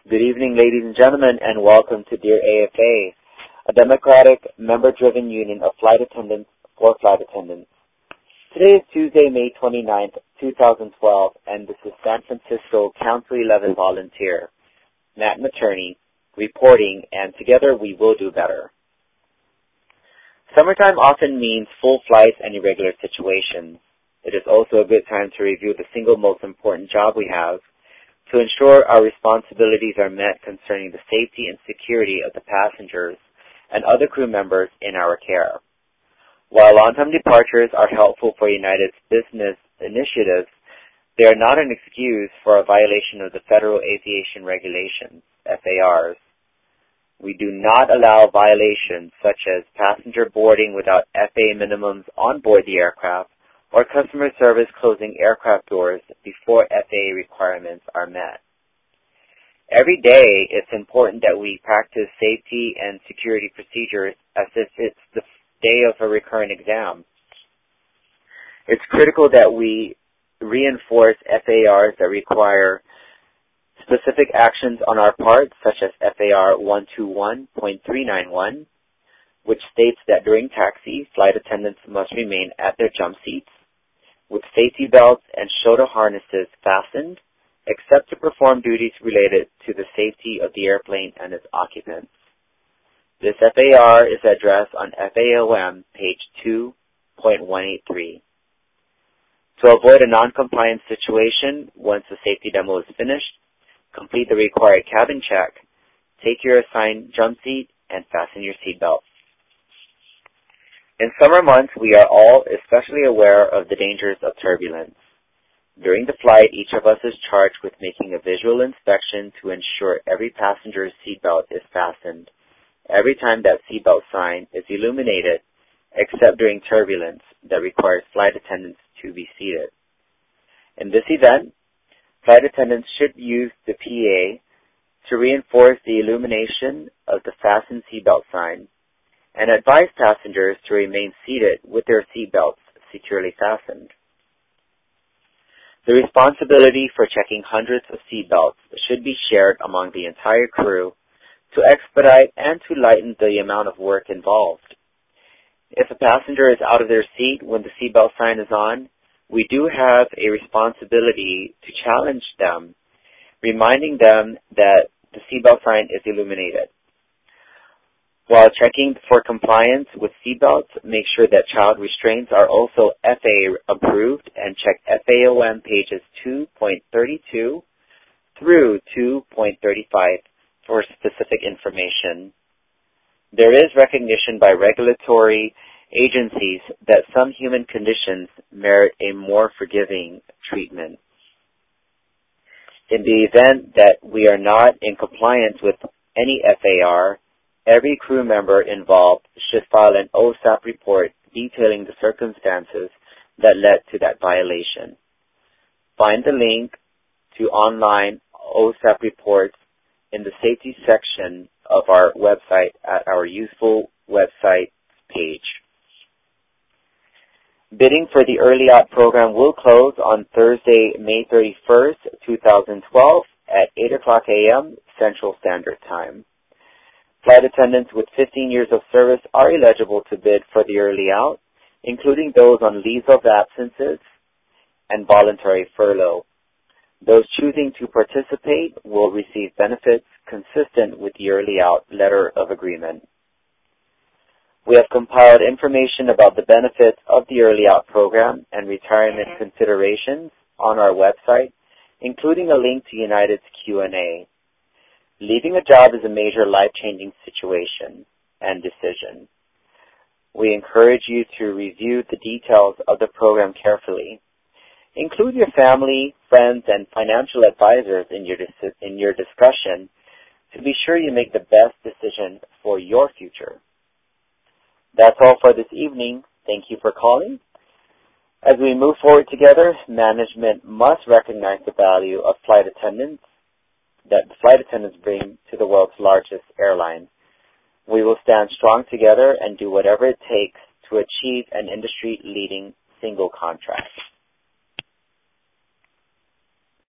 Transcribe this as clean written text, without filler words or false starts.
Good evening, ladies and gentlemen, and welcome to Dear AFA, a democratic, member-driven union of flight attendants for flight attendants. Today is Tuesday, May 29th, 2012, and this is San Francisco Council 11 volunteer, Matt Materney, reporting, and together we will do better. Summertime often means full flights and irregular situations. It is also a good time to review the single most important job we have, to ensure our responsibilities are met concerning the safety and security of the passengers and other crew members in our care. While on-time departures are helpful for United's business initiatives, they are not an excuse for a violation of the Federal Aviation Regulations, FARs. We do not allow violations such as passenger boarding without FAA minimums on board the aircraft, or customer service closing aircraft doors before FAA requirements are met. Every day, it's important that we practice safety and security procedures as if it's the day of a recurrent exam. It's critical that we reinforce FARs that require specific actions on our part, such as FAR 121.391, which states that during taxi, flight attendants must remain at their jump seats, with safety belts and shoulder harnesses fastened, except to perform duties related to the safety of the airplane and its occupants. This FAR is addressed on FAOM, page 2.183. To avoid a non-compliance situation, once the safety demo is finished, complete the required cabin check, take your assigned jump seat, and fasten your seatbelt. In summer months, we are all especially aware of the dangers of turbulence. During the flight, each of us is charged with making a visual inspection to ensure every passenger's seatbelt is fastened, every time that seatbelt sign is illuminated, except during turbulence that requires flight attendants to be seated. In this event, flight attendants should use the PA to reinforce the illumination of the fastened seatbelt sign, and advise passengers to remain seated with their seatbelts securely fastened. The responsibility for checking hundreds of seatbelts should be shared among the entire crew to expedite and to lighten the amount of work involved. If a passenger is out of their seat when the seatbelt sign is on, we do have a responsibility to challenge them, reminding them that the seatbelt sign is illuminated. While checking for compliance with seatbelts, make sure that child restraints are also FAA approved and check FAOM pages 2.32 through 2.35 for specific information. There is recognition by regulatory agencies that some human conditions merit a more forgiving treatment. In the event that we are not in compliance with any FAR, every crew member involved should file an OSAP report detailing the circumstances that led to that violation. Find the link to online OSAP reports in the safety section of our website at our useful website page. Bidding for the Early Out program will close on Thursday, May 31st, 2012 at 8 o'clock a.m. Central Standard Time. Flight attendants with 15 years of service are eligible to bid for the Early Out, including those on leaves of absences and voluntary furlough. Those choosing to participate will receive benefits consistent with the Early Out Letter of Agreement. We have compiled information about the benefits of the Early Out program and retirement considerations on our website, including a link to United's Q&A. Leaving a job is a major life-changing situation and decision. We encourage you to review the details of the program carefully. Include your family, friends, and financial advisors in your discussion to be sure you make the best decision for your future. That's all for this evening. Thank you for calling. As we move forward together, management must recognize the value of flight attendants that the flight attendants bring to the world's largest airline. We will stand strong together and do whatever it takes to achieve an industry-leading single contract.